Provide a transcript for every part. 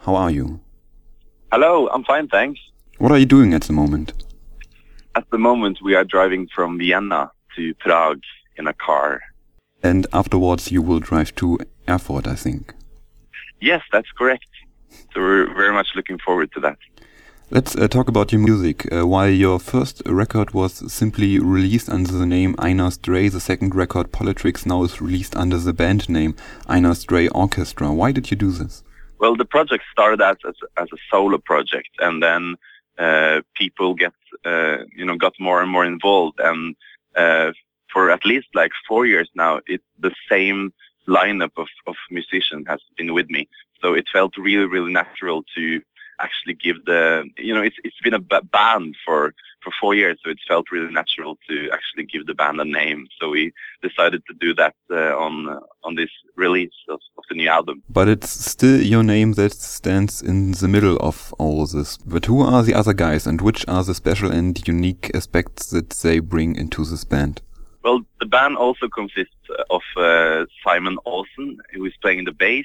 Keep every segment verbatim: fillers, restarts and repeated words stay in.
how are you? Hello, I'm fine, thanks. What are you doing at the moment? At the moment, we are driving from Vienna to Prague in a car. And afterwards you will drive to Erfurt, I think. Yes, that's correct. So we're very much looking forward to that. Let's uh, talk about your music. Uh, while your first record was simply released under the name Einar Stray, the second record, Politrix, now is released under the band name Einar Stray Orchestra. Why did you do this? Well, the project started as as, as a solo project, and then uh, people get uh, you know got more and more involved, and uh, for at least like four years now, it's the same lineup of of musicians has been with me. So it felt really really natural to actually give the, you know, it's it's been a b- band for, for four years, so it felt really natural to actually give the band a name. So we decided to do that uh, on uh, on this release of, of the new album. But it's still your name that stands in the middle of all this. But who are the other guys, and which are the special and unique aspects that they bring into this band? Well, the band also consists of uh, Simon Olsen, who is playing the bass.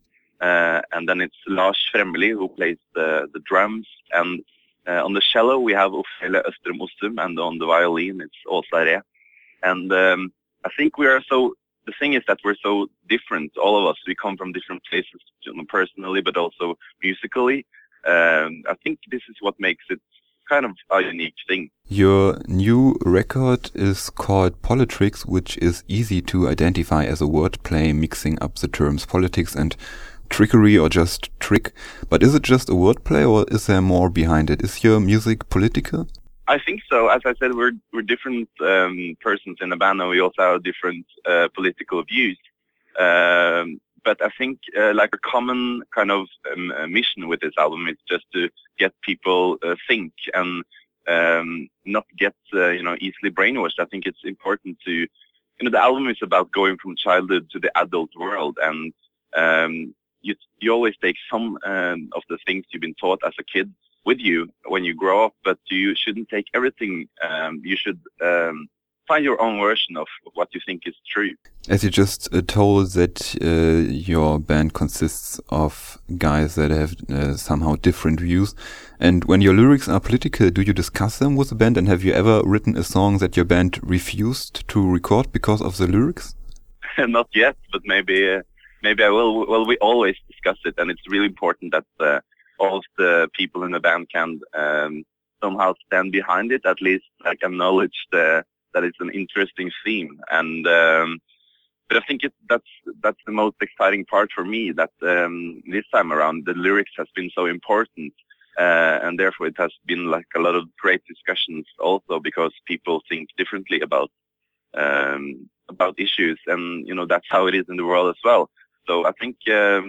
Uh, and then it's Lars Fremmeli who plays the, the drums, and uh, on the cello we have Ophelia Öström Osum, and on the violin it's Åsa Re. And um, I think we are so, the thing is that we're so different, all of us. We come from different places, you know, personally, but also musically. Um, I think this is what makes it kind of a unique thing. Your new record is called Politrix, which is easy to identify as a wordplay mixing up the terms politics and trickery, or just trick. But is it just a wordplay, or is there more behind it? Is your music political? I think so. As I said, we're we're different um, persons in the band, and we also have different uh, political views. Um, but I think uh, like a common kind of um, uh, mission with this album is just to get people uh, think and um, not get uh, you know easily brainwashed. I think it's important to, you know, the album is about going from childhood to the adult world, and um, You, you always take some um, of the things you've been taught as a kid with you when you grow up, but you shouldn't take everything. Um, you should um, find your own version of, of what you think is true. As you just uh, told that uh, your band consists of guys that have uh, somehow different views, and when your lyrics are political, do you discuss them with the band, and have you ever written a song that your band refused to record because of the lyrics? Not yet, but maybe... Uh, Maybe I will. Well, we always discuss it, and it's really important that uh, all of the people in the band can um, somehow stand behind it, at least like acknowledge the, that it's an interesting theme. And um, but I think it, that's that's the most exciting part for me. That um, this time around, the lyrics has been so important, uh, and therefore it has been like a lot of great discussions also, because people think differently about um, about issues, and you know that's how it is in the world as well. So I think um,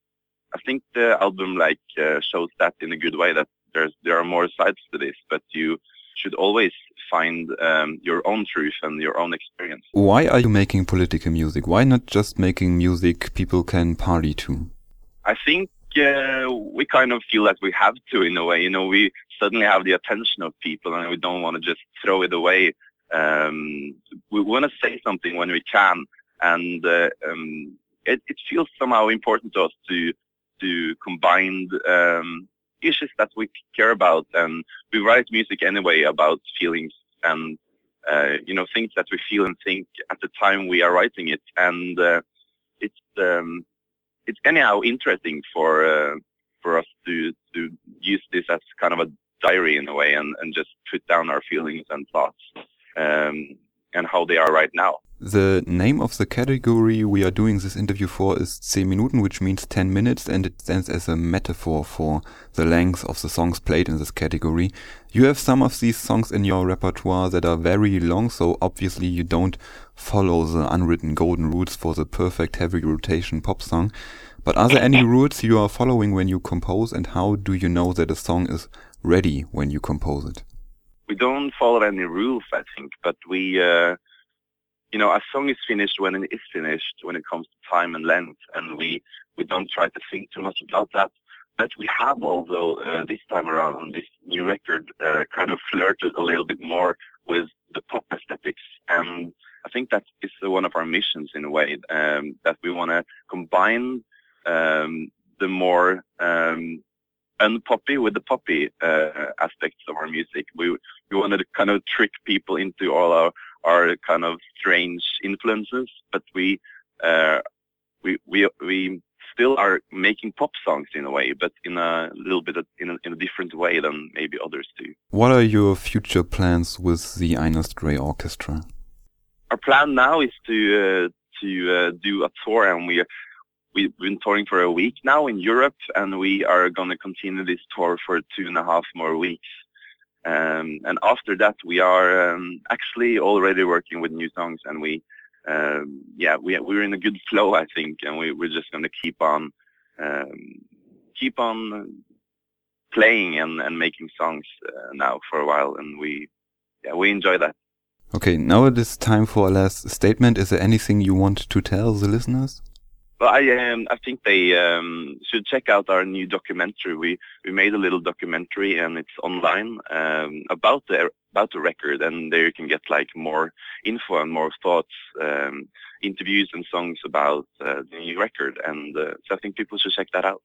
I think the album like uh, shows that in a good way, that there's there are more sides to this, but you should always find um, your own truth and your own experience. Why are you making political music? Why not just making music people can party to? I think uh, we kind of feel that we have to, in a way. You know, we suddenly have the attention of people, and we don't want to just throw it away. Um, we want to say something when we can, and uh, um, It, it feels somehow important to us to to combine um, issues that we care about, and we write music anyway about feelings and uh, you know things that we feel and think at the time we are writing it, and uh, it's um, it's anyhow interesting for uh, for us to to use this as kind of a diary in a way, and, and just put down our feelings and thoughts um, and how they are right now. The name of the category we are doing this interview for is zehn Minuten, which means ten minutes, and it stands as a metaphor for the length of the songs played in this category. You have some of these songs in your repertoire that are very long, so obviously you don't follow the unwritten golden rules for the perfect heavy rotation pop song. But are there any rules you are following when you compose, and how do you know that a song is ready when you compose it? We don't follow any rules, I think, but we... Uh You know, a song is finished when it is finished, when it comes to time and length, and we, we don't try to think too much about that. But we have, although uh, this time around on this new record, uh, kind of flirted a little bit more with the pop aesthetics. And I think that is uh, one of our missions in a way, um, that we want to combine um, the more um, unpoppy with the poppy uh, aspects of our music. We we wanted to kind of trick people into all our our kind of strange influences, but we uh, we we we still are making pop songs in a way, but in a little bit of, in a, in a different way than maybe others do. What are your future plans with the Einar Stray Orchestra? Our plan now is to uh, to uh, do a tour, and we we've been touring for a week now in Europe, and we are going to continue this tour for two and a half more weeks. Um, and after that, we are um, actually already working with new songs, and we. Um, yeah, we we're in a good flow, I think, and we we're just going to keep on, um, keep on playing and, and making songs uh, now for a while, and we yeah we enjoy that. Okay, now it is time for a last statement. Is there anything you want to tell the listeners? Well, I um, I think they um, should check out our new documentary. We we made a little documentary, and it's online um, about the about the record, and there you can get like more info and more thoughts, um, interviews and songs about uh, the new record. And uh, so I think people should check that out.